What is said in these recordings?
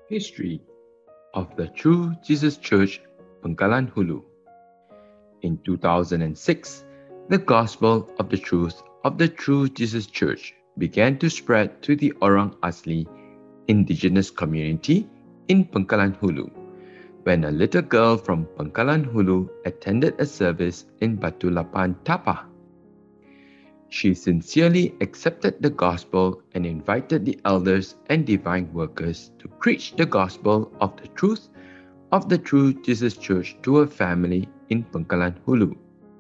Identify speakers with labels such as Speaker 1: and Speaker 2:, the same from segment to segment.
Speaker 1: History of the True Jesus Church, Bangkalan Hulu. In 2006, the gospel of the truth of the True Jesus Church began to spread to the Orang Asli indigenous community in Bangkalan Hulu when a little girl from Bangkalan Hulu attended a service in Batu Lapan Tapa. She sincerely accepted the gospel and invited the elders and divine workers to preach the gospel of the truth of the True Jesus Church to her family in Bangkalan Hulu.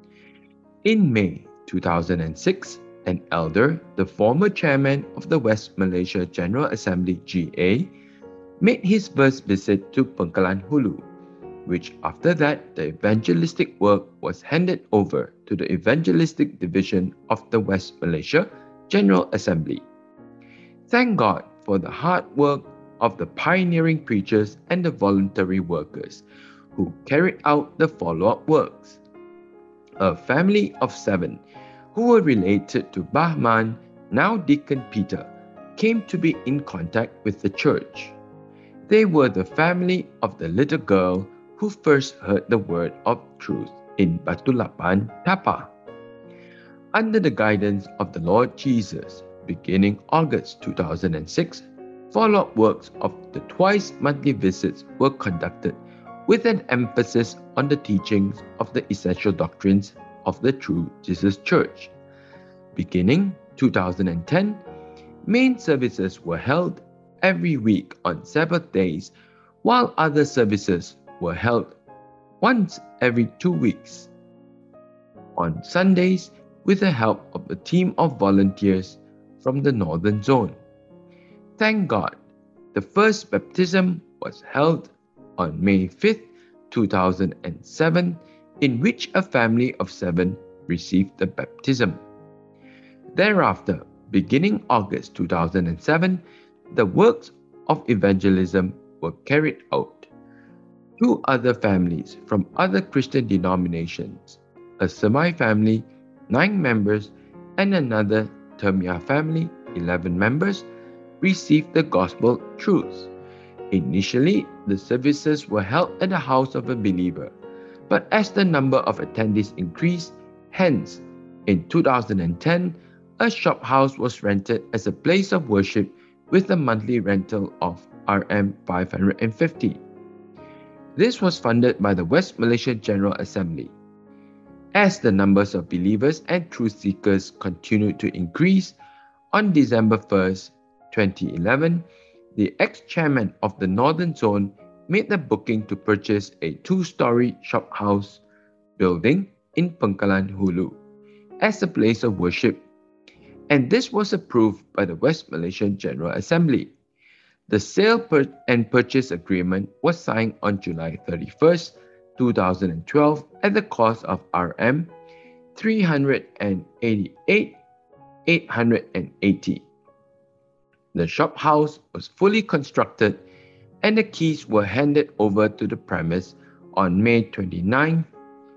Speaker 1: In May 2006, an elder, the former chairman of the West Malaysia General Assembly GA, made his first visit to Bangkalan Hulu, which after that the evangelistic work was handed over to the Evangelistic Division of the West Malaysia General Assembly. Thank God for the hard work of the pioneering preachers and the voluntary workers who carried out the follow-up works. A family of 7 who were related to Bahman, now Deacon Peter, came to be in contact with the church. They were the family of the little girl who first heard the word of truth in Batu Lapan Tapa. Under the guidance of the Lord Jesus, beginning August 2006, follow-up works of the twice monthly visits were conducted with an emphasis on the teachings of the essential doctrines of the True Jesus Church. Beginning 2010, main services were held every week on Sabbath days, while other services were held once every 2 weeks on Sundays with the help of a team of volunteers from the Northern Zone. Thank God, the first baptism was held on May 5, 2007, in which a family of 7 received the baptism. Thereafter, beginning August 2007, the works of evangelism were carried out. 2 other families from other Christian denominations, a Semai family, 9 members, and another Termia family, 11 members, received the gospel truths. Initially, the services were held at the house of a believer, but as the number of attendees increased, hence, in 2010, a shop house was rented as a place of worship with a monthly rental of Rm 550. This was funded by the West Malaysia General Assembly. As the numbers of believers and truth seekers continued to increase, on December 1st, 2011, the ex-chairman of the Northern Zone made the booking to purchase a 2-story shophouse building in Bangkalan Hulu as a place of worship, and this was approved by the West Malaysian General Assembly. The sale and purchase agreement was signed on July 31st, 2012 at the cost of Rm 388,880. The shop house was fully constructed and the keys were handed over to the premise on May 29,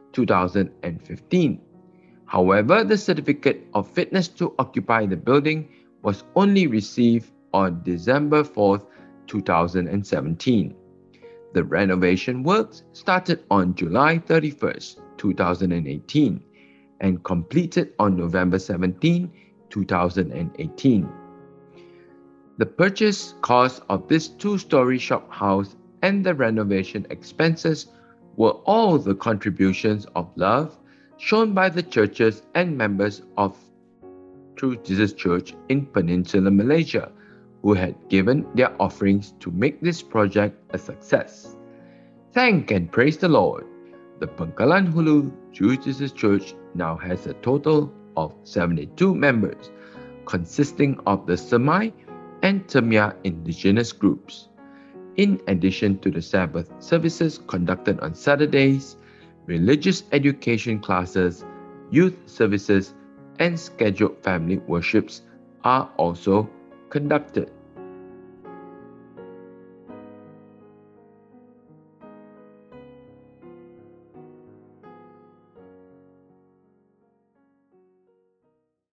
Speaker 1: 2015. However, the certificate of fitness to occupy the building was only received on December 4, 2017. The renovation works started on July 31st, 2018 and completed on November 17, 2018. The purchase cost of this 2-story shop house and the renovation expenses were all the contributions of love shown by the churches and members of True Jesus Church in Peninsular Malaysia, who had given their offerings to make this project a success. Thank and praise the Lord. The Bangkalan Hulu True Jesus Church now has a total of 72 members, consisting of the Semai and Termia indigenous groups. In addition to the Sabbath services conducted on Saturdays, religious education classes, youth services, and scheduled family worships are also conducted.